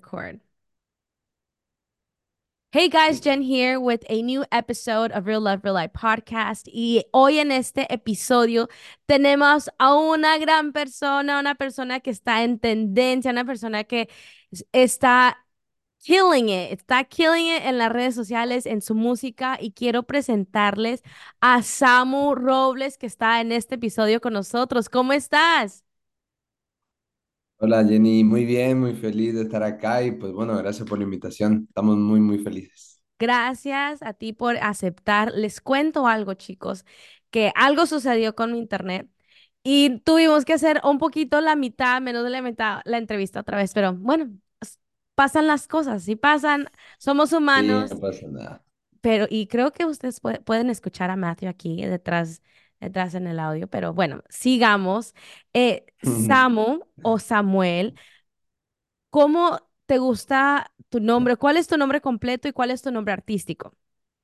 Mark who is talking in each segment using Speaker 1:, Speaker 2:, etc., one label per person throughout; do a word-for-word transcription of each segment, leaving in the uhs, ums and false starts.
Speaker 1: record. Hey guys, Jen here with a new episode of Real Love, Real Life podcast. Y hoy en este episodio tenemos a una gran persona, una persona que está en tendencia, una persona que es- está killing it, está killing it en las redes sociales, en su música. Y quiero presentarles a Samu Robles, que está en este episodio con nosotros. ¿Cómo estás?
Speaker 2: Hola Jenny, muy bien, muy feliz de estar acá y pues bueno, gracias por la invitación. Estamos muy, muy felices.
Speaker 1: Gracias a ti por aceptar. Les cuento algo, chicos, que algo sucedió con mi internet y tuvimos que hacer un poquito la mitad, menos de la mitad, la entrevista otra vez, pero bueno, s- pasan las cosas, sí pasan, somos
Speaker 2: Sí, no
Speaker 1: humanos,
Speaker 2: pasa nada.
Speaker 1: pero y creo que ustedes pue- pueden escuchar a Matthew aquí detrás, detrás en el audio, pero bueno, sigamos. Eh, Samu o Samuel, ¿cómo te gusta tu nombre? ¿Cuál es tu nombre completo y cuál es tu nombre artístico?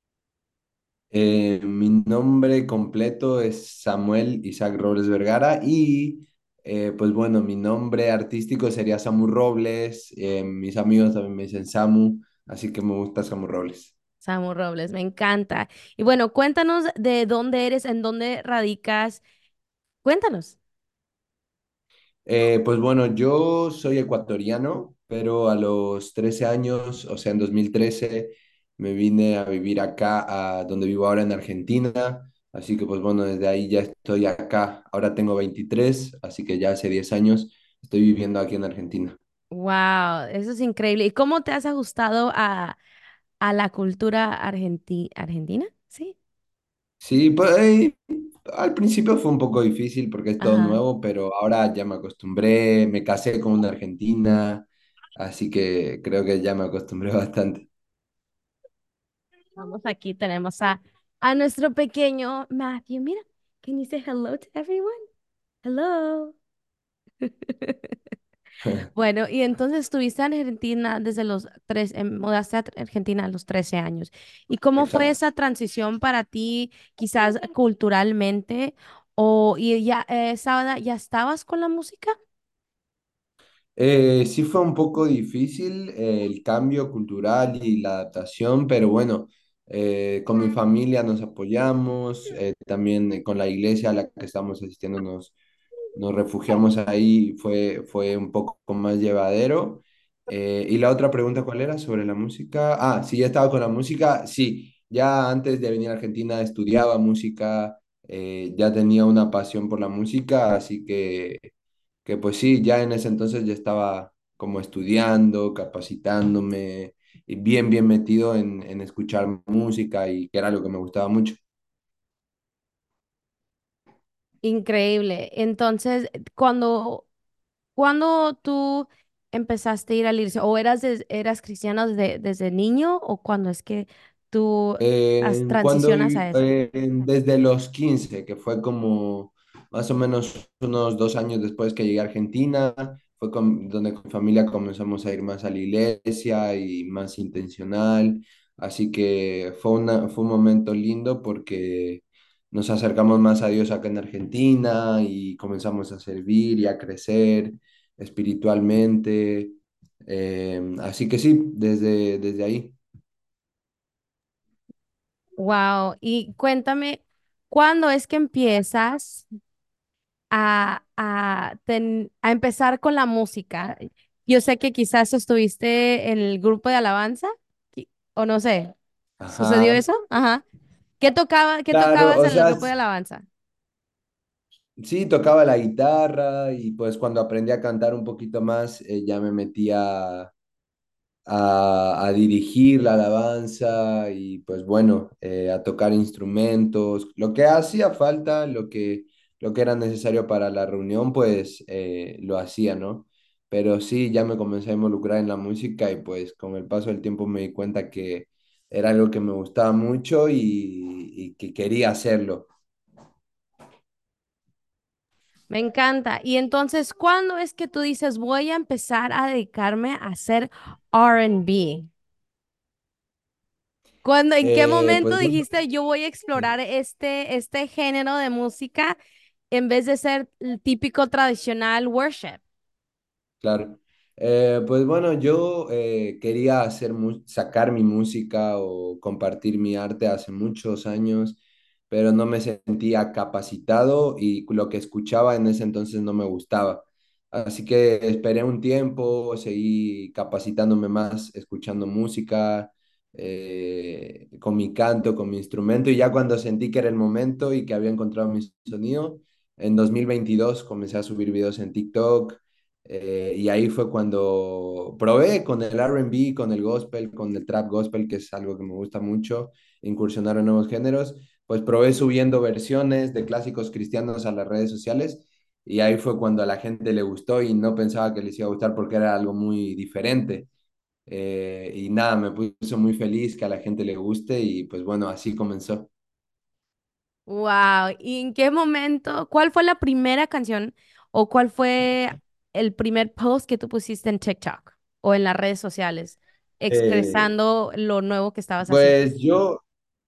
Speaker 2: Eh, mi nombre completo es Samuel Isaac Robles Vergara y eh, pues bueno, mi nombre artístico sería Samu Robles. Eh, mis amigos también me dicen Samu, así que me gusta Samu Robles.
Speaker 1: Samu Robles, me encanta. Y bueno, cuéntanos de dónde eres, en dónde radicas. Cuéntanos.
Speaker 2: Eh, pues bueno, yo soy ecuatoriano, pero a los trece años, o sea, en dos mil trece, me vine a vivir acá, a donde vivo ahora en Argentina. Así que pues bueno, desde ahí ya estoy acá. Ahora tengo veintitrés, así que ya hace diez años estoy viviendo aquí en Argentina.
Speaker 1: Wow, eso es increíble. ¿Y cómo te has ajustado a, a la cultura argenti- argentina? Sí.
Speaker 2: Sí, pues eh, al principio fue un poco difícil porque es todo
Speaker 1: Ajá.
Speaker 2: nuevo, pero ahora ya me acostumbré, me casé con una argentina, así que creo que ya me acostumbré bastante.
Speaker 1: Vamos, aquí tenemos a, a nuestro pequeño Matthew. Mira, can you say hello to everyone? Hello. Bueno, y entonces estuviste en Argentina desde los tres, em, mudaste a Argentina a los trece años. ¿Y cómo fue
Speaker 2: Exacto.
Speaker 1: esa transición para ti, quizás culturalmente? ¿O y ya, eh, esa edad ya estabas con la música?
Speaker 2: Eh, sí fue un poco difícil eh, el cambio cultural y la adaptación, pero bueno, eh, con mi familia nos apoyamos, eh, también eh, con la iglesia a la que estamos asistiendo nos, nos refugiamos ahí, fue, fue un poco más llevadero. Eh, y la otra pregunta, ¿cuál era? Sobre la música. Ah, sí, ya estaba con la música. Sí, ya antes de venir a Argentina estudiaba música, eh, ya tenía una pasión por la música, así que que pues sí, ya en ese entonces ya estaba como estudiando, capacitándome y bien, bien metido en, en escuchar música y que era algo que me gustaba mucho.
Speaker 1: Increíble. Entonces, cuando, cuando tú empezaste a ir a la iglesia, o eras, des- eras cristiano desde, desde niño, o cuando es que tú as-
Speaker 2: Eh, cuando
Speaker 1: transicionas
Speaker 2: viví-
Speaker 1: a eso?
Speaker 2: eh, desde los quince que fue como más o menos unos dos años después que llegué a Argentina, fue con- donde con mi familia comenzamos a ir más a la iglesia y más intencional. Así que fue una, fue un momento lindo porque nos acercamos más a Dios acá en Argentina y comenzamos a servir y a crecer espiritualmente. Eh, así que sí, desde, desde ahí.
Speaker 1: Wow. Y cuéntame, ¿cuándo es que empiezas a, a, ten- a empezar con la música? Yo sé que quizás estuviste en el grupo de alabanza, qui- o no sé, ¿sucedió
Speaker 2: Ajá.
Speaker 1: eso? Ajá. ¿Qué tocaba, qué
Speaker 2: Claro,
Speaker 1: tocabas
Speaker 2: o
Speaker 1: en el
Speaker 2: sea,
Speaker 1: grupo de alabanza?
Speaker 2: sí, tocaba la guitarra y pues cuando aprendí a cantar un poquito más, eh, ya me metía a, a dirigir la alabanza y pues bueno, eh, a tocar instrumentos, lo que hacía falta, lo que, lo que era necesario para la reunión, pues eh, lo hacía, ¿no? Pero sí, ya me comencé a involucrar en la música y pues con el paso del tiempo me di cuenta que era algo que me gustaba mucho y, y que quería hacerlo.
Speaker 1: Me encanta. Y entonces, ¿cuándo es que tú dices, voy a empezar a dedicarme a hacer R and B? ¿Cuándo, en qué
Speaker 2: Eh,
Speaker 1: momento
Speaker 2: pues bueno.
Speaker 1: dijiste, yo voy a explorar este, este género de música en vez de ser el típico tradicional worship?
Speaker 2: Claro. Eh, pues bueno, yo eh, quería hacer mu- sacar mi música o compartir mi arte hace muchos años, pero no me sentía capacitado y lo que escuchaba en ese entonces no me gustaba. Así que esperé un tiempo, seguí capacitándome más, escuchando música, eh, con mi canto, con mi instrumento, y ya cuando sentí que era el momento y que había encontrado mi sonido, en dos mil veintidós comencé a subir videos en TikTok. Eh, y ahí fue cuando probé con el R and B, con el gospel, con el trap gospel, que es algo que me gusta mucho, incursionar en nuevos géneros. Pues probé subiendo versiones de clásicos cristianos a las redes sociales y ahí fue cuando a la gente le gustó y no pensaba que les iba a gustar porque era algo muy diferente. Eh, y nada, me puso muy feliz que a la gente le guste y pues bueno, así comenzó.
Speaker 1: Wow. ¿Y en qué momento? ¿Cuál fue la primera canción o cuál fue el primer post que tú pusiste en TikTok o en las redes sociales
Speaker 2: Eh,
Speaker 1: expresando lo nuevo que estabas haciendo?
Speaker 2: pues yo,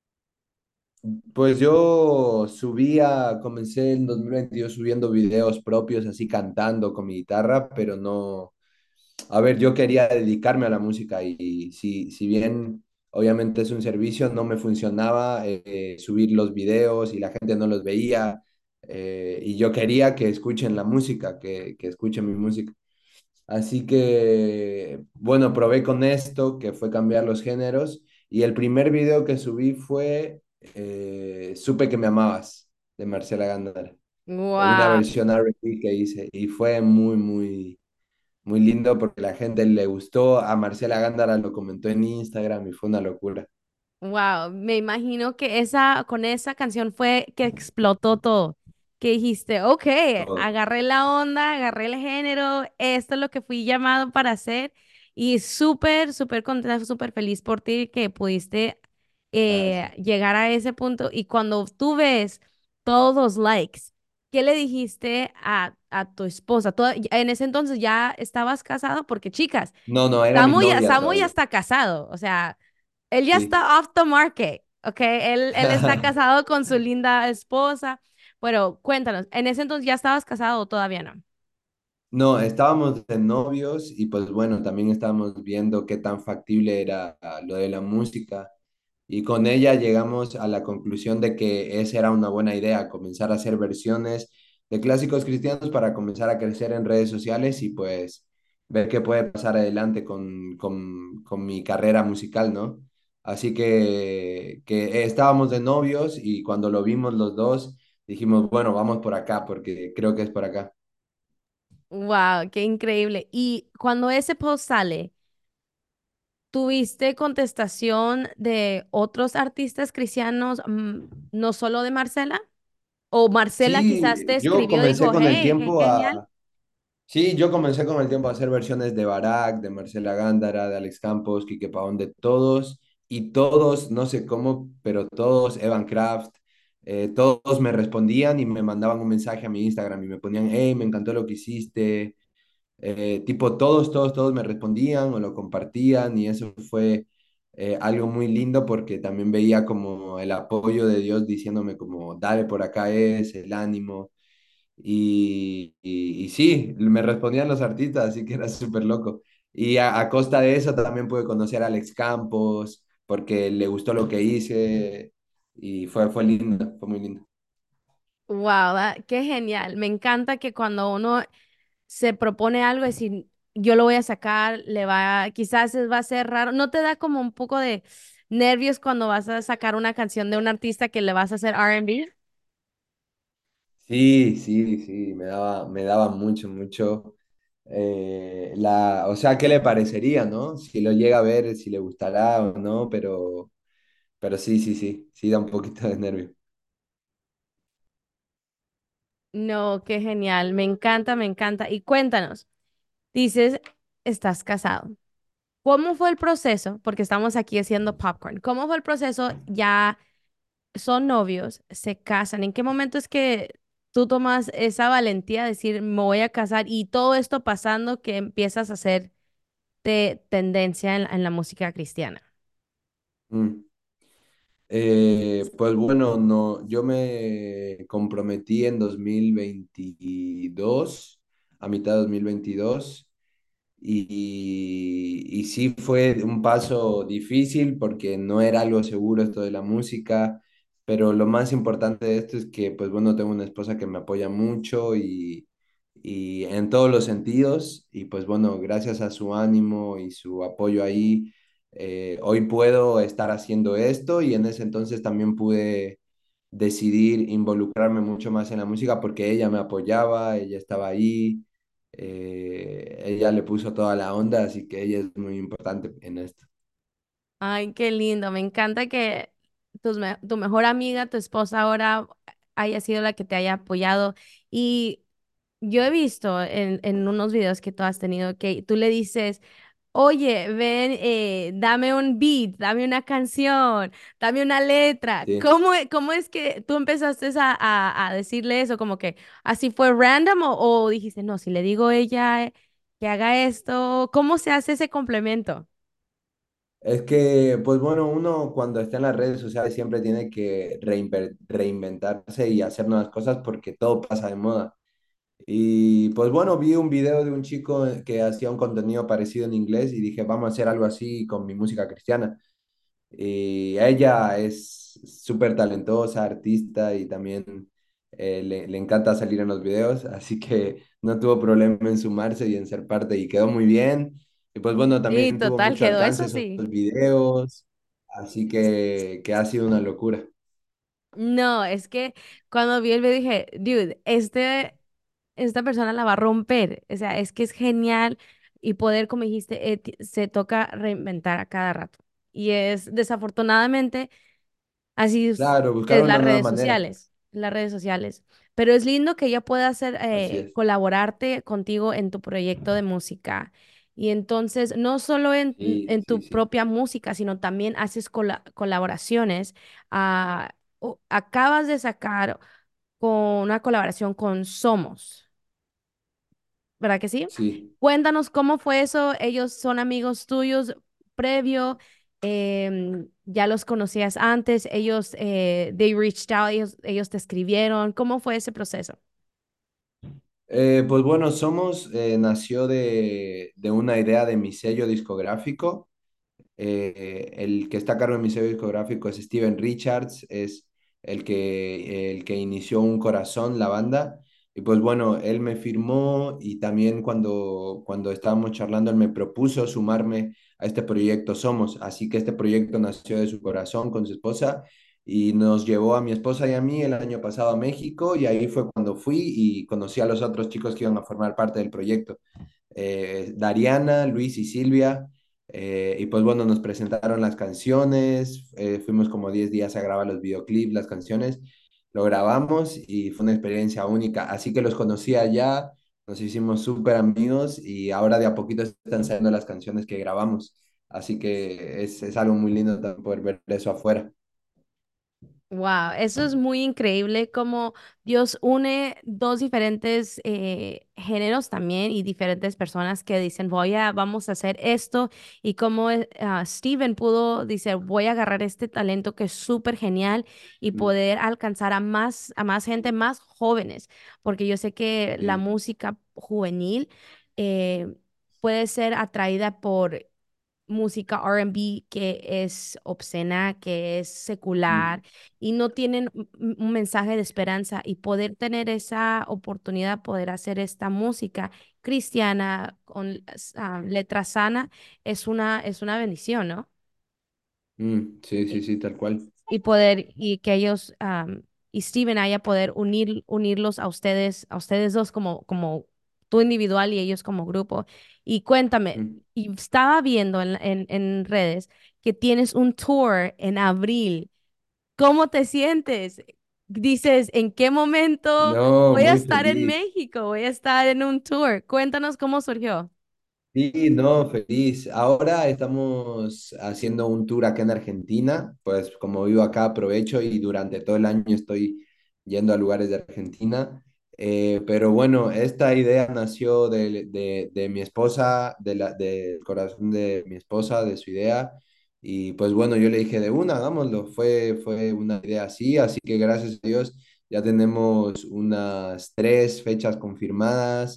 Speaker 2: Pues yo subía, comencé en dos mil veintidós subiendo videos propios, así cantando con mi guitarra, pero no, a ver, yo quería dedicarme a la música y si, si bien obviamente es un servicio, no me funcionaba eh, eh, subir los videos y la gente no los veía, eh, y yo quería que escuchen la música, que, que escuchen mi música. Así que, bueno, probé con esto, que fue cambiar los géneros, y el primer video que subí fue eh, Supe que me amabas, de Marcela Gándara, eh, una
Speaker 1: Wow.
Speaker 2: versión R and B que hice, y fue muy, muy, muy lindo porque la gente le gustó, a Marcela Gándara lo comentó en Instagram y fue una locura.
Speaker 1: Wow, me imagino que esa, con esa canción fue que explotó todo. Que dijiste, ok,
Speaker 2: Todo.
Speaker 1: agarré la onda, agarré el género, esto es lo que fui llamado para hacer. Y súper, súper contenta, súper feliz por ti que pudiste eh,
Speaker 2: Gracias.
Speaker 1: llegar a ese punto. Y cuando tú ves todos los likes, ¿qué le dijiste a, a tu esposa? Toda- en ese entonces ya estabas casado, porque chicas,
Speaker 2: No, no, era mi
Speaker 1: Samu ya,
Speaker 2: novia
Speaker 1: Samu ya
Speaker 2: todavía.
Speaker 1: está casado, o sea. Él ya
Speaker 2: Sí.
Speaker 1: está off the market, ¿ok? Él, él está casado con su linda esposa. Pero cuéntanos, ¿en ese entonces ya estabas casado o todavía no?
Speaker 2: No, estábamos de novios y pues bueno, también estábamos viendo qué tan factible era ah, lo de la música y con ella llegamos a la conclusión de que esa era una buena idea, comenzar a hacer versiones de clásicos cristianos para comenzar a crecer en redes sociales y pues ver qué puede pasar adelante con, con, con mi carrera musical, ¿no? Así que, que estábamos de novios y cuando lo vimos los dos dijimos, bueno, vamos por acá porque creo que es por acá.
Speaker 1: Wow, qué increíble. Y cuando ese post sale, ¿tuviste contestación de otros artistas cristianos, mm, no solo de Marcela? ¿O Marcela quizás te
Speaker 2: Sí, yo
Speaker 1: escribió y
Speaker 2: comencé
Speaker 1: dijo,
Speaker 2: con el
Speaker 1: hey, qué
Speaker 2: tiempo
Speaker 1: genial?
Speaker 2: a... Sí, yo comencé con el tiempo a hacer versiones de Barak, de Marcela Gándara, de Alex Campos, Quique Pavón, de todos, y todos, no sé cómo, pero todos, Evan Kraft, eh, todos me respondían y me mandaban un mensaje a mi Instagram y me ponían, hey, me encantó lo que hiciste, eh, tipo, todos, todos, todos me respondían o lo compartían y eso fue eh, algo muy lindo porque también veía como el apoyo de Dios diciéndome como, dale, por acá es, el ánimo. Y, y, y sí, me respondían los artistas, así que era súper loco. Y a, a costa de eso también pude conocer a Alex Campos porque le gustó lo que hice y fue, fue lindo, fue muy lindo.
Speaker 1: Wow, qué genial. Me encanta que cuando uno se propone algo, decir, yo lo voy a sacar, le va, quizás es- va a ser raro. ¿No te da como un poco de nervios cuando vas a sacar una canción de un artista que le vas a hacer R and B?
Speaker 2: Sí, sí, sí, me daba, me daba mucho, mucho. Eh, la, o sea, ¿qué le parecería, no? Si lo llega a ver, si le gustará o no, pero, pero sí, sí, sí, sí da un poquito de nervio.
Speaker 1: No, qué genial. Me encanta, me encanta. Y cuéntanos, dices, estás casado. ¿Cómo fue el proceso? Porque estamos aquí haciendo popcorn. ¿Cómo fue el proceso? Ya son novios, se casan. ¿En qué momento es que tú tomas esa valentía de decir, me voy a casar y todo esto pasando que empiezas a hacer de tendencia en, la en la música cristiana?
Speaker 2: Mm. Eh, pues bueno, no, yo me comprometí en dos mil veintidós, a mitad de dos mil veintidós, y, y sí fue un paso difícil porque no era algo seguro esto de la música, pero lo más importante de esto es que, pues bueno, tengo una esposa que me apoya mucho y, y en todos los sentidos, y pues bueno, gracias a su ánimo y su apoyo ahí, eh, hoy puedo estar haciendo esto y en ese entonces también pude decidir involucrarme mucho más en la música porque ella me apoyaba, ella estaba ahí, eh, ella le puso toda la onda, así que ella es muy importante en esto.
Speaker 1: Ay, qué lindo. Me encanta que tus me- tu mejor amiga, tu esposa ahora haya sido la que te haya apoyado. Y yo he visto en, en unos videos que tú has tenido que tú le dices, oye, ven, eh, dame un beat, dame una canción, dame una letra.
Speaker 2: Sí.
Speaker 1: ¿Cómo, e- cómo es que tú empezaste a, a, a decirle eso? Como que así fue random o, o dijiste, no, si le digo a ella eh, que haga esto, ¿cómo se hace ese complemento?
Speaker 2: Es que, pues bueno, uno cuando está en las redes sociales siempre tiene que reinver- reinventarse y hacer nuevas cosas porque todo pasa de moda. Y pues bueno, vi un video de un chico que hacía un contenido parecido en inglés y dije, vamos a hacer algo así con mi música cristiana. Y ella es súper talentosa, artista y también eh, le, le encanta salir en los videos, así que no tuvo problema en sumarse y en ser parte y quedó muy bien. Y pues bueno,
Speaker 1: Sí,
Speaker 2: también tuvo
Speaker 1: total,
Speaker 2: mucho
Speaker 1: quedó
Speaker 2: alcance
Speaker 1: eso
Speaker 2: esos
Speaker 1: sí.
Speaker 2: videos, así que, que ha sido una locura.
Speaker 1: No, es que cuando vi el video dije, dude, este, esta persona la va a romper. O sea, es que es genial y poder, como dijiste, eh, ti- se toca reinventar a cada rato. Y es desafortunadamente así es,
Speaker 2: Claro, buscar
Speaker 1: es
Speaker 2: una
Speaker 1: las
Speaker 2: nueva
Speaker 1: redes
Speaker 2: manera.
Speaker 1: sociales, las redes sociales. Pero es lindo que ella pueda hacer,
Speaker 2: Así
Speaker 1: eh,
Speaker 2: es.
Speaker 1: colaborarte contigo en tu proyecto de música. Y entonces, no solo en,
Speaker 2: Sí,
Speaker 1: en
Speaker 2: sí,
Speaker 1: tu
Speaker 2: sí.
Speaker 1: propia música, sino también haces cola- colaboraciones. Ah, o- acabas de sacar con una colaboración con Somos, ¿verdad que sí?
Speaker 2: Sí.
Speaker 1: Cuéntanos cómo fue eso. Ellos son amigos tuyos previo. Em, ya los conocías antes. Ellos, eh, they reached out. Ellos, ellos te escribieron. ¿Cómo fue ese proceso?
Speaker 2: Eh, pues bueno, Somos eh, nació de, de una idea de mi sello discográfico. Eh, el que está a cargo de mi sello discográfico es Steven Richards, es el que, el que inició Un Corazón, la banda. Y pues bueno, él me firmó y también cuando, cuando estábamos charlando, él me propuso sumarme a este proyecto Somos. Así que este proyecto nació de su corazón con su esposa y nos llevó a mi esposa y a mí el año pasado a México y ahí fue cuando fui y conocí a los otros chicos que iban a formar parte del proyecto. Eh, Dariana, Luis y Silvia. Eh, y pues bueno, nos presentaron las canciones, eh, fuimos como diez días a grabar los videoclips, las canciones, lo grabamos y fue una experiencia única. Así que los conocí allá, nos hicimos súper amigos y ahora de a poquito están saliendo las canciones que grabamos. Así que es, es algo muy lindo también poder ver eso afuera.
Speaker 1: Wow, eso es muy increíble como Dios une dos diferentes eh, géneros también y diferentes personas que dicen voy a, vamos a hacer esto y como eh, ah, Steven pudo, dice voy a agarrar este talento que es súper genial y
Speaker 2: Mm,
Speaker 1: poder alcanzar a más, a más gente, más jóvenes, porque yo sé que la
Speaker 2: sí,
Speaker 1: música juvenil eh, puede ser atraída por música R and B que es obscena, que es secular
Speaker 2: mm,
Speaker 1: y no tienen un un mensaje de esperanza y poder tener esa oportunidad, poder hacer esta música cristiana con ah, letra sana es una, es una bendición, ¿no?
Speaker 2: mm, sí, sí, sí, tal cual.
Speaker 1: Y poder, y que ellos, am, y Steven haya poder unir, unirlos a ustedes, a ustedes dos como, como tú individual y ellos como grupo. Y cuéntame,
Speaker 2: Mm.
Speaker 1: y estaba viendo en, en, en redes que tienes un tour en abril. ¿Cómo te sientes? Dices, ¿en qué momento
Speaker 2: No,
Speaker 1: voy a
Speaker 2: muy
Speaker 1: estar en
Speaker 2: feliz.
Speaker 1: México? Voy a estar en un tour. Cuéntanos cómo surgió.
Speaker 2: Sí, no, feliz. Ahora estamos haciendo un tour acá en Argentina, pues como vivo acá aprovecho y durante todo el año estoy yendo a lugares de Argentina. Eh, pero bueno, esta idea nació de, de, de mi esposa, de la, del corazón de mi esposa, de su idea. Y pues bueno, yo le dije de una, hagámoslo. Fue, fue una idea así, así que gracias a Dios ya tenemos unas tres fechas confirmadas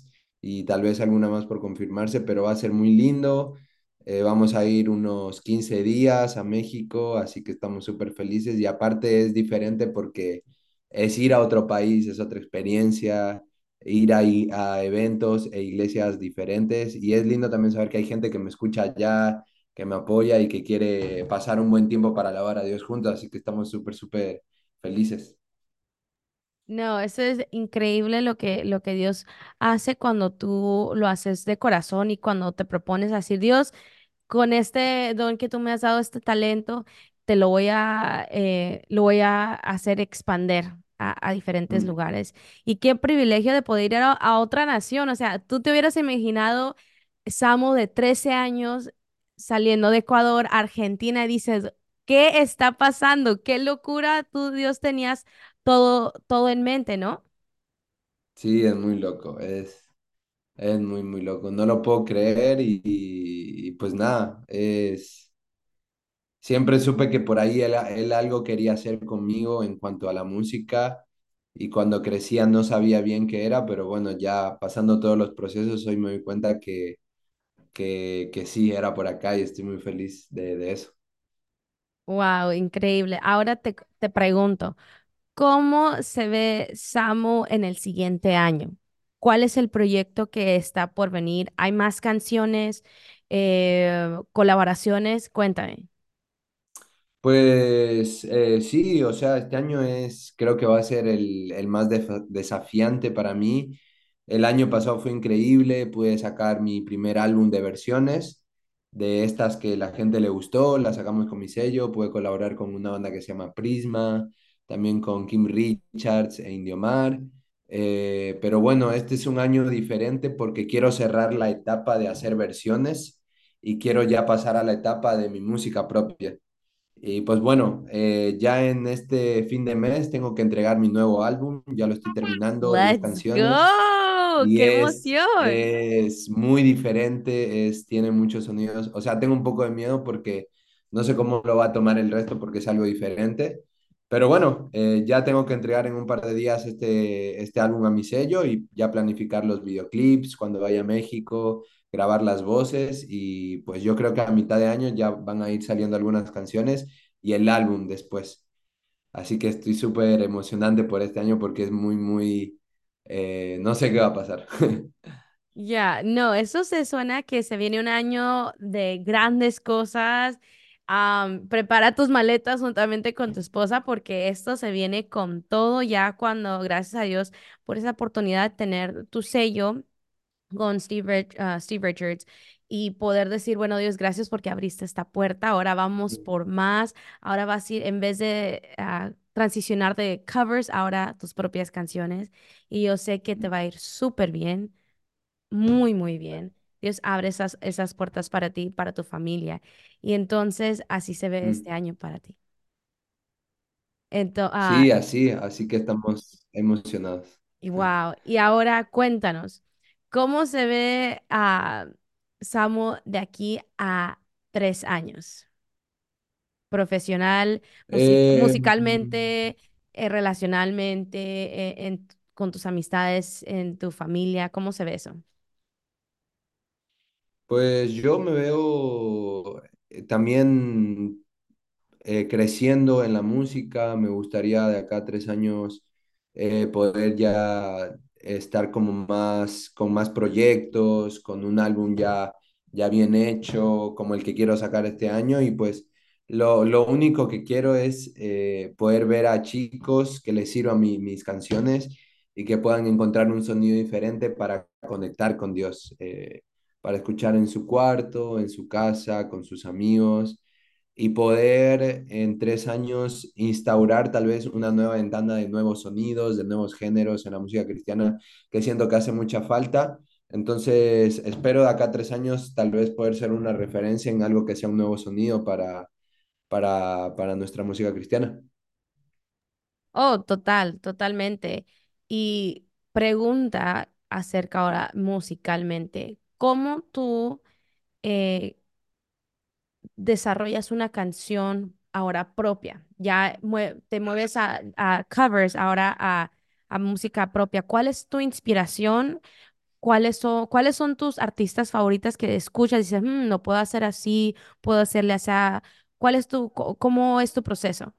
Speaker 2: y tal vez alguna más por confirmarse, pero va a ser muy lindo. Eh, vamos a ir unos quince días a México, así que estamos súper felices y aparte es diferente porque es ir a otro país, es otra experiencia, ir ahí a eventos e iglesias diferentes y es lindo también saber que hay gente que me escucha allá, que me apoya y que quiere pasar un buen tiempo para alabar a Dios juntos, así que estamos súper, súper felices.
Speaker 1: No, eso es increíble lo que, lo que Dios hace cuando tú lo haces de corazón y cuando te propones así, Dios, con este don que tú me has dado, este talento, te lo voy a, eh, lo voy a hacer expander a, a diferentes
Speaker 2: Mm.
Speaker 1: lugares. Y qué privilegio de poder ir a, a otra nación. O sea, tú te hubieras imaginado Samo de trece años saliendo de Ecuador, a Argentina, y dices, ¿qué está pasando? ¿Qué locura tú, Dios, tenías todo, todo en mente, ¿no?
Speaker 2: Sí, es muy loco, es, es muy, muy loco. No lo puedo creer y, y- y pues nada, es... Siempre supe que por ahí él, él algo quería hacer conmigo en cuanto a la música y cuando crecía no sabía bien qué era, pero bueno, ya pasando todos los procesos hoy me doy cuenta que, que, que sí, era por acá y estoy muy feliz de, de eso.
Speaker 1: Wow, increíble. Ahora te, te pregunto, ¿cómo se ve Samo en el siguiente año? ¿Cuál es el proyecto que está por venir? ¿Hay más canciones, eh, colaboraciones? Cuéntame.
Speaker 2: Pues eh, sí, o sea, este año es, creo que va a ser el, el más def- desafiante para mí. El año pasado fue increíble, pude sacar mi primer álbum de versiones, de estas que la gente le gustó, la sacamos con mi sello, pude colaborar con una banda que se llama Prisma, también con Kim Richards e Indiomar. Eh, pero bueno, este es un año diferente porque quiero cerrar la etapa de hacer versiones y quiero ya pasar a la etapa de mi música propia. Y pues bueno, eh, ya en este fin de mes tengo que entregar mi nuevo álbum, ya lo estoy terminando, diez
Speaker 1: Let's
Speaker 2: canciones
Speaker 1: go.
Speaker 2: y
Speaker 1: ¡Qué
Speaker 2: es,
Speaker 1: emoción!
Speaker 2: es muy diferente, es, tiene muchos sonidos, o sea, tengo un poco de miedo porque no sé cómo lo va a tomar el resto porque es algo diferente, pero bueno, eh, ya tengo que entregar en un par de días este, este álbum a mi sello y ya planificar los videoclips cuando vaya a México, grabar las voces y pues yo creo que a mitad de año ya van a ir saliendo algunas canciones y el álbum después. Así que estoy súper emocionante por este año porque es muy, muy, eh, no sé qué va a pasar.
Speaker 1: Ya, no, eso se suena que se viene un año de grandes cosas. Am, prepara tus maletas juntamente con tu esposa porque esto se viene con todo ya cuando, gracias a Dios, por esa oportunidad de tener tu sello con Steve, Rich- ah, Steve Richards y poder decir, bueno, Dios, gracias porque abriste esta puerta, ahora vamos por más, ahora vas a ir, en vez de ah, transicionar de covers, ahora tus propias canciones. Y yo sé que te va a ir súper bien, muy, muy bien. Dios abre esas, esas puertas para ti, para tu familia. Y entonces así se ve este año para ti. Entonces,
Speaker 2: Sí, así, así que estamos emocionados.
Speaker 1: y wow. Y ahora cuéntanos, ¿cómo se ve a Samo de aquí a tres años? Profesional, musi-
Speaker 2: Eh,
Speaker 1: musicalmente, eh, relacionalmente, eh, en- con tus amistades, en tu familia, ¿cómo se ve eso?
Speaker 2: pues yo me veo eh, también eh, creciendo en la música, me gustaría de acá a tres años eh, poder ya estar como más, con más proyectos, con un álbum ya, ya bien hecho, como el que quiero sacar este año y pues lo, lo único que quiero es eh, poder ver a chicos que les sirvan mi- mis canciones y que puedan encontrar un sonido diferente para conectar con Dios, eh, para escuchar en su cuarto, en su casa, con sus amigos y poder en tres años instaurar tal vez una nueva ventana de nuevos sonidos, de nuevos géneros en la música cristiana, que siento que hace mucha falta. Entonces, espero de acá a tres años tal vez poder ser una referencia en algo que sea un nuevo sonido para, para, para nuestra música cristiana.
Speaker 1: Oh, total, totalmente. Y pregunta acerca ahora musicalmente, ¿cómo tú eh, desarrollas una canción ahora propia? Ya mue- te mueves a, a covers, ahora a, a música propia. ¿Cuál es tu inspiración? ¿cuáles son, cuáles son tus artistas favoritas que escuchas y dices, "Mm, lo puedo hacer así, puedo hacerle así"? ¿Cuál es tu, co- cómo es tu proceso?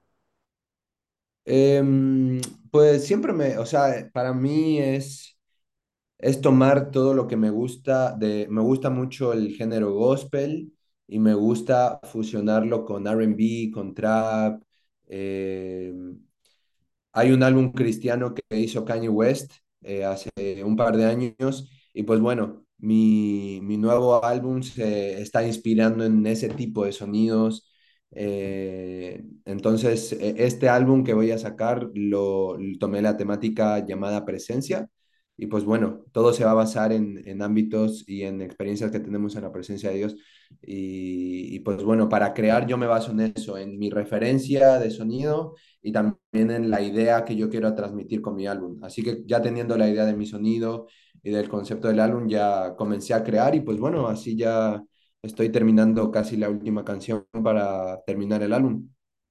Speaker 2: Em, pues siempre me, o sea, para mí es, es tomar todo lo que me gusta, de, me gusta mucho el género gospel y me gusta fusionarlo con R and B, con trap. em, Hay un álbum cristiano que hizo Kanye West eh, hace un par de años y pues bueno, mi, mi nuevo álbum se está inspirando en ese tipo de sonidos. Eh, entonces, e- este álbum que voy a sacar lo, lo tomé la temática llamada presencia y pues bueno, todo se va a basar en, en ámbitos y en experiencias que tenemos en la presencia de Dios. Y, y pues bueno, para crear yo me baso en eso, en mi referencia de sonido y también en la idea que yo quiero transmitir con mi álbum. Así que ya teniendo la idea de mi sonido y del concepto del álbum, ya comencé a crear y pues bueno, así ya estoy terminando casi la última canción para terminar el álbum.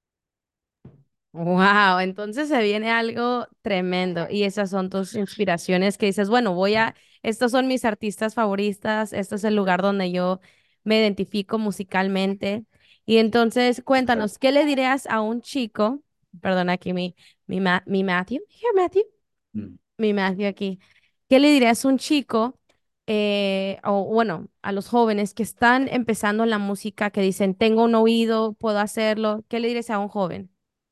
Speaker 1: Wow, entonces se viene algo tremendo y esas son tus inspiraciones que dices, bueno, voy a, estos son mis artistas favoritas, este es el lugar donde yo me identifico musicalmente. Y entonces cuéntanos, ¿qué le dirías a un chico? Perdona aquí mi, mi, Ma- mi Matthew, here Matthew,
Speaker 2: Mm.
Speaker 1: mi Matthew aquí. ¿Qué le dirías a un chico, eh, o bueno, a los jóvenes que están empezando en la música, que dicen, tengo un oído, puedo hacerlo? ¿Qué le dirías a un joven?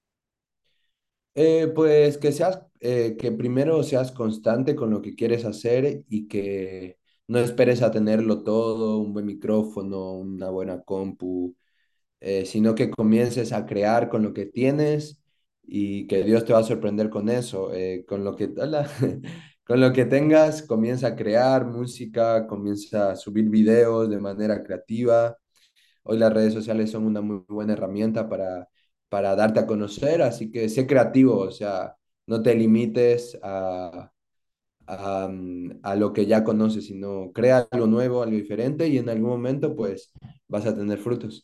Speaker 2: Eh, pues que seas, eh, que primero seas constante con lo que quieres hacer y que no esperes a tenerlo todo, un buen micrófono, una buena compu, eh, sino que comiences a crear con lo que tienes y que Dios te va a sorprender con eso, eh, con lo que, hola, con lo que tengas, comienza a crear música, comienza a subir videos de manera creativa. Hoy las redes sociales son una muy buena herramienta para, para darte a conocer, así que sé creativo, o sea, no te limites a, a, mm, a lo que ya conoces, sino crea algo nuevo, algo diferente y en algún momento pues vas a tener frutos.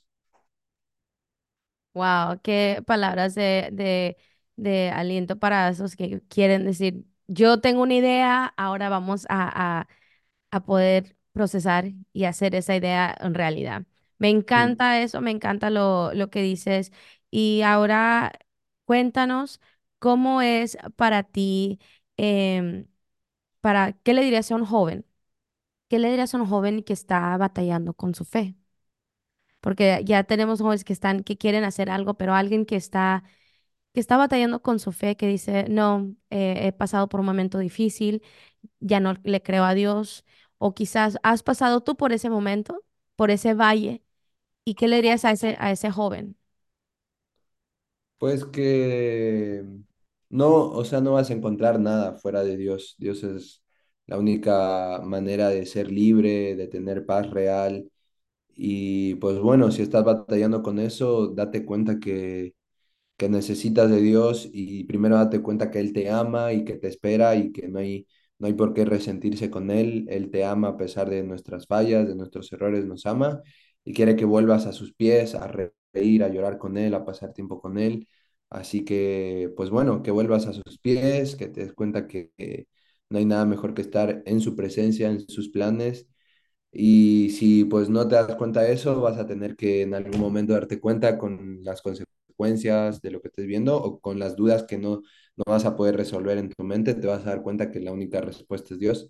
Speaker 1: Wow, qué palabras de, de, de aliento para esos que quieren decir, yo tengo una idea, ahora vamos a, a, a poder procesar y hacer esa idea en realidad. Me
Speaker 2: Mm.
Speaker 1: encanta eso, me encanta lo, lo que dices. Y ahora cuéntanos cómo es para ti, em, para, ¿qué le dirías a un joven? ¿Qué le dirías a un joven que está batallando con su fe? Porque ya tenemos jóvenes que están, que quieren hacer algo, pero alguien que está que está batallando con su fe, que dice, no, eh, he pasado por un momento difícil, ya no le creo a Dios, o quizás has pasado tú por ese momento, por ese valle, ¿y qué le dirías a ese, a ese joven?
Speaker 2: Pues que no, o sea, no vas a encontrar nada fuera de Dios. Dios es la única manera de ser libre, de tener paz real. Y pues bueno, si estás batallando con eso, date cuenta que que necesitas de Dios y primero date cuenta que Él te ama y que te espera y que no hay, no hay por qué resentirse con Él. Él te ama a pesar de nuestras fallas, de nuestros errores, nos ama y quiere que vuelvas a sus pies, a reír, a llorar con Él, a pasar tiempo con Él. Así que, pues bueno, que vuelvas a sus pies, que te des cuenta que, que no hay nada mejor que estar en su presencia, en sus planes y si pues no te das cuenta de eso, vas a tener que en algún momento darte cuenta con las consecuencias de lo que estés viendo o con las dudas que no, no vas a poder resolver en tu mente, te vas a dar cuenta que la única respuesta es Dios.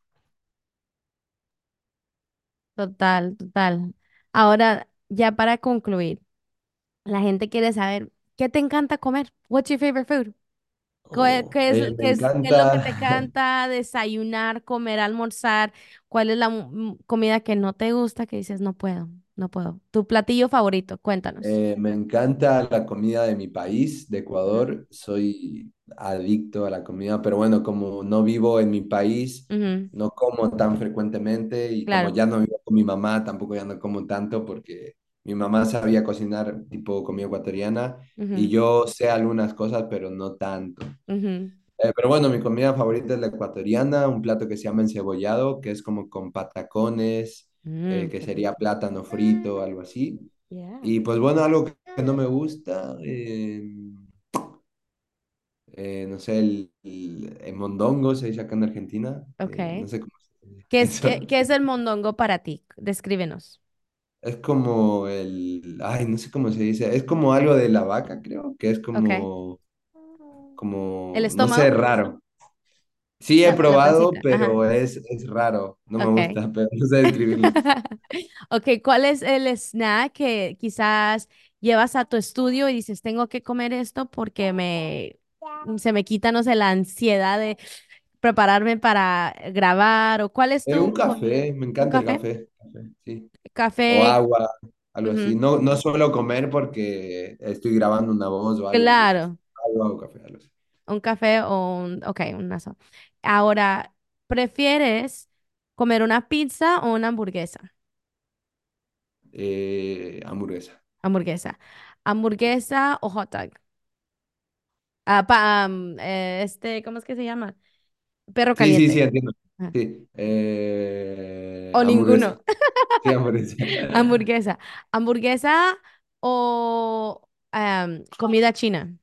Speaker 1: Total, total. Ahora, ya para concluir, la gente quiere saber, ¿qué te encanta comer? What's your favorite food? ¿Cuál-
Speaker 2: Oh,
Speaker 1: ¿Qué es,
Speaker 2: eh, me
Speaker 1: qué es, qué es lo que
Speaker 2: encanta,
Speaker 1: te encanta desayunar, comer, almorzar? ¿Cuál es la mu- m- comida que no te gusta que dices, no puedo, no puedo? Tu platillo favorito, cuéntanos.
Speaker 2: eh, me encanta la comida de mi país, de
Speaker 1: Ujú,
Speaker 2: Ecuador. Soy adicto a la comida, pero bueno, como no vivo en mi país,
Speaker 1: ujú,
Speaker 2: no como tan frecuentemente y como
Speaker 1: claro.
Speaker 2: ya no vivo con mi mamá, tampoco ya no como tanto porque mi mamá sabía cocinar tipo comida ecuatoriana y
Speaker 1: Ujú,
Speaker 2: yo sé algunas cosas, pero no tanto.
Speaker 1: ujú.
Speaker 2: Eh, pero bueno, mi comida favorita es la ecuatoriana, un plato que se llama encebollado, que es como con patacones, eh,
Speaker 1: Mm,
Speaker 2: que
Speaker 1: qué
Speaker 2: sería
Speaker 1: rico.
Speaker 2: plátano frito, algo así.
Speaker 1: Yeah.
Speaker 2: Y pues bueno, algo que no me gusta, eh, eh, no sé, el, el, el mondongo se dice acá en Argentina, eh, no
Speaker 1: Okay.
Speaker 2: sé cómo.
Speaker 1: ¿Qué es, qué,
Speaker 2: Eso
Speaker 1: qué es el mondongo para ti? Descríbenos.
Speaker 2: es como el, ay, no sé cómo se dice, es como algo de la vaca, creo, que es
Speaker 1: Ok.
Speaker 2: como,
Speaker 1: El
Speaker 2: como, no sé,
Speaker 1: estómago,
Speaker 2: raro. Sí he
Speaker 1: la, la
Speaker 2: probado,
Speaker 1: pancita. Ajá.
Speaker 2: pero es, es raro, no me
Speaker 1: Ok.
Speaker 2: gusta, pero no sé describirlo.
Speaker 1: Ok, ¿cuál es el snack que quizás llevas a tu estudio y dices, tengo que comer esto porque me, se me quita, no sé, la ansiedad de prepararme para grabar? ¿O cuál es
Speaker 2: Eh, un
Speaker 1: tu comida?
Speaker 2: café, me
Speaker 1: ¿Un
Speaker 2: encanta el
Speaker 1: café?
Speaker 2: café, café, sí. O
Speaker 1: Café,
Speaker 2: agua, algo así.
Speaker 1: ujú,
Speaker 2: No, no suelo comer porque estoy grabando una voz o algo, entonces
Speaker 1: claro,
Speaker 2: agua o café, algo así.
Speaker 1: un café o un, ok, un aso. Ahora, ¿prefieres comer una pizza o una hamburguesa?
Speaker 2: Eh, hamburguesa.
Speaker 1: Hamburguesa. ¿Hamburguesa o hot dog? Ah, pa- am, eh, este, ¿cómo es que se llama? Perro
Speaker 2: Sí, sí, sí,
Speaker 1: caliente.
Speaker 2: entiendo.
Speaker 1: Ah.
Speaker 2: Sí. Eh,
Speaker 1: O ninguno.
Speaker 2: hamburguesa. Sí, hamburguesa.
Speaker 1: Hamburguesa. Hamburguesa o am, comida china.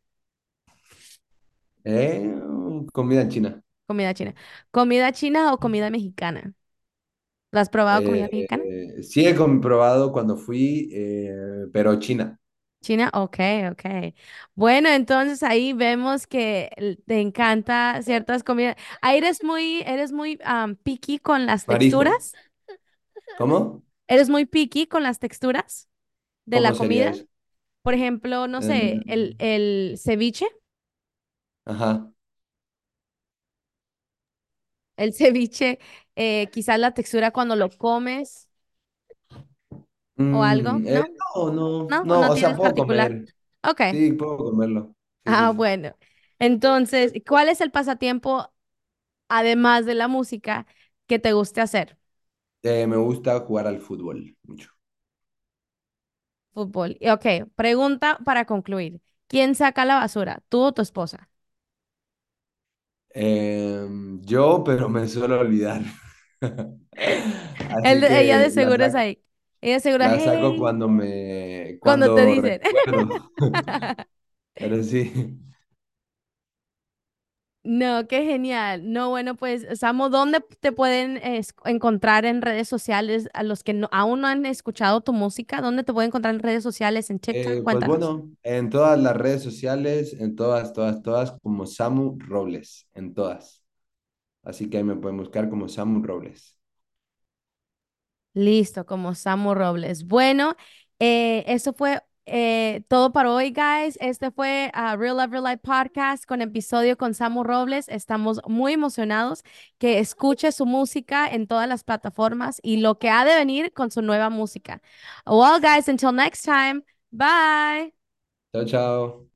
Speaker 2: Eh, comida china.
Speaker 1: Comida china. Comida china o comida mexicana. ¿Lo has probado comida
Speaker 2: Eh,
Speaker 1: mexicana?
Speaker 2: eh, sí he comprobado cuando fui, eh, pero China.
Speaker 1: China, ok, ok. Bueno, entonces ahí vemos que l- te encanta ciertas comidas. Ahí eres muy, eres muy am, picky con las
Speaker 2: Marisco.
Speaker 1: texturas.
Speaker 2: ¿Cómo?
Speaker 1: Eres muy picky con las texturas de la
Speaker 2: ¿Cómo sería
Speaker 1: comida.
Speaker 2: eso?
Speaker 1: Por ejemplo, no sé,
Speaker 2: Eh,
Speaker 1: el, el ceviche.
Speaker 2: ajá.
Speaker 1: El ceviche, eh, quizás la textura cuando lo comes o algo,
Speaker 2: Mm, eh,
Speaker 1: ¿no?
Speaker 2: no, no,
Speaker 1: ¿No? ¿O
Speaker 2: no,
Speaker 1: no
Speaker 2: o sea,
Speaker 1: tienes
Speaker 2: puedo
Speaker 1: particular?
Speaker 2: comer.
Speaker 1: Ok.
Speaker 2: Sí, puedo comerlo. Sí, sí,
Speaker 1: Ah,
Speaker 2: sí.
Speaker 1: bueno. Entonces, ¿cuál es el pasatiempo, además de la música, que te guste hacer?
Speaker 2: Eh, me gusta jugar al fútbol mucho.
Speaker 1: Fútbol. Y, ok, pregunta para concluir. ¿Quién saca la basura? ¿Tú o tu esposa?
Speaker 2: Em, yo, pero me suelo olvidar.
Speaker 1: Él
Speaker 2: Así
Speaker 1: de- ella
Speaker 2: que
Speaker 1: de
Speaker 2: la,
Speaker 1: seguro es
Speaker 2: sac-
Speaker 1: ahí. Ella seguro,
Speaker 2: la saco
Speaker 1: hey,
Speaker 2: cuando me,
Speaker 1: cuando te
Speaker 2: cuando
Speaker 1: dicen.
Speaker 2: recuerdo. Pero sí.
Speaker 1: No, qué genial. No, bueno, pues, Samo, ¿dónde te pueden eh, es- encontrar en redes sociales a los que no- aún no han escuchado tu música? ¿Dónde te pueden encontrar en redes sociales, en TikTok?
Speaker 2: Eh, pues
Speaker 1: Cuéntanos.
Speaker 2: bueno, en todas las redes sociales, en todas, todas, todas, como Samu Robles, en todas. Así que ahí me pueden buscar como Samu Robles.
Speaker 1: Listo, como Samu Robles. Bueno, eh, eso fue eh, todo para hoy, guys. Este fue ah, Real Love Real Life Podcast con episodio con Samu Robles. Estamos muy emocionados que escuche su música en todas las plataformas y lo que ha de venir con su nueva música. Well, guys, until next time, bye.
Speaker 2: Chao, chao.